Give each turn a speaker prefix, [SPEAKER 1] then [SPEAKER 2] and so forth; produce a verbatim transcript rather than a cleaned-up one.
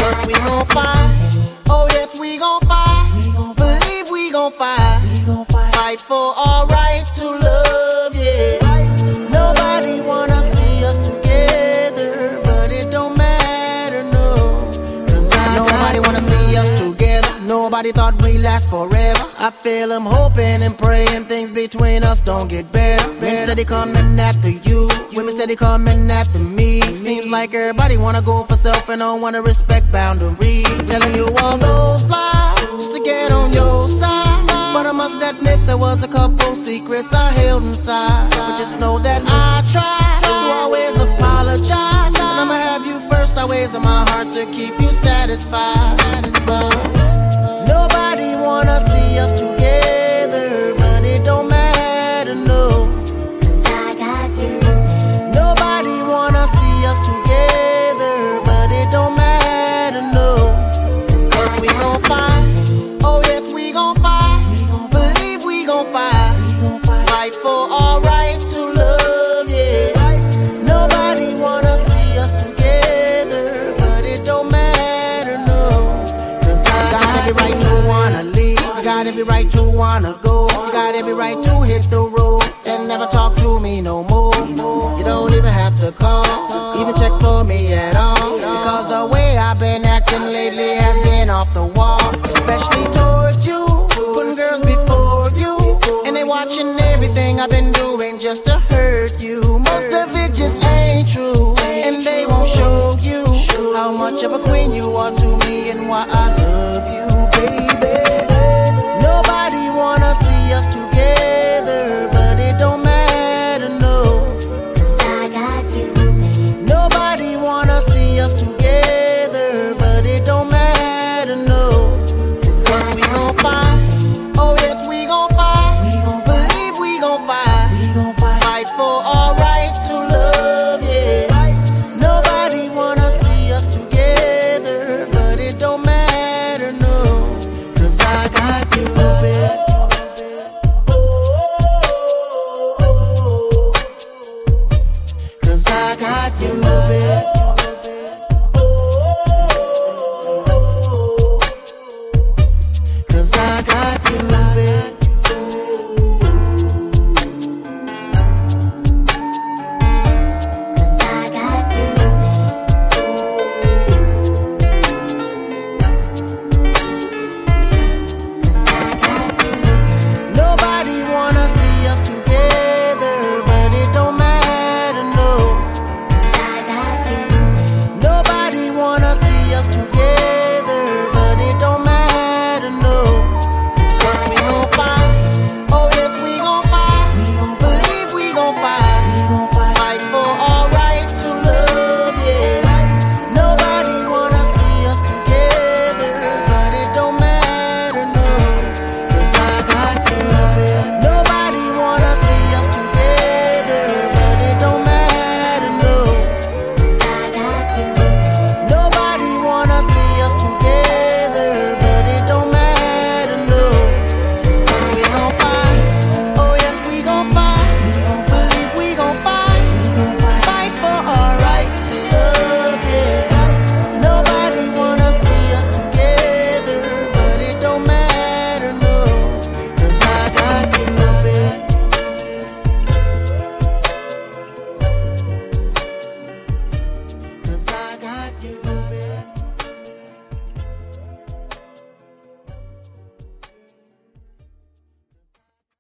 [SPEAKER 1] Cause we gon' fight. Oh yes, we gon' fight. Believe we gon' fight. Fight for our right to love, yeah. Nobody wanna see us together, but it don't matter, no. Cause I Nobody wanna see us together. Nobody thought we'd last forever. I feel I'm hoping and praying things between us don't get better. Men steady coming after you, women steady coming after me. Seems like everybody wanna go for self and don't wanna respect boundaries. Telling you all those lies just to get on your side. But I must admit there was a couple secrets I held inside. But just know that I try to always apologize. And I'ma have you first always in my heart to keep you satisfied. But nobody wanna see us together, but it don't matter, no. Cause I got you. Nobody wanna see us together, but it don't matter, no. Cause we gon' fight. Oh yes, we gon' fight. Believe we gon' fight. Fight for our right to love, yeah. Nobody wanna see us together, but it don't matter, no. Cause I got every right to wanna leave. You got every right to wanna go. You got every right to hit the road and never talk to me no more. You don't even have to call, even check for me at all. Because the way I've been acting lately has been off the wall. Especially towards you, putting girls before you. And they watching everything I've been doing just to hurt you. Most of it just ain't true, and they won't show you how much of a queen you are to me and why I love you, baby. Nobody wanna see us together, but it don't matter, no. Cause I got you, baby. Nobody wanna see us together, but it don't matter, no. Cause we gon' fight. Oh yes, we gon' fight. Believe we gon' fight. Fight for our right to love, yeah. Nobody wanna see us together, but it don't matter, no. Cause I got you, baby. Cause I got you, baby. Cause I got you, baby. Cause I got you, Cause I got you. Nobody wanna see us together, but it don't matter, no. Cause I got you. Nobody wanna see us together.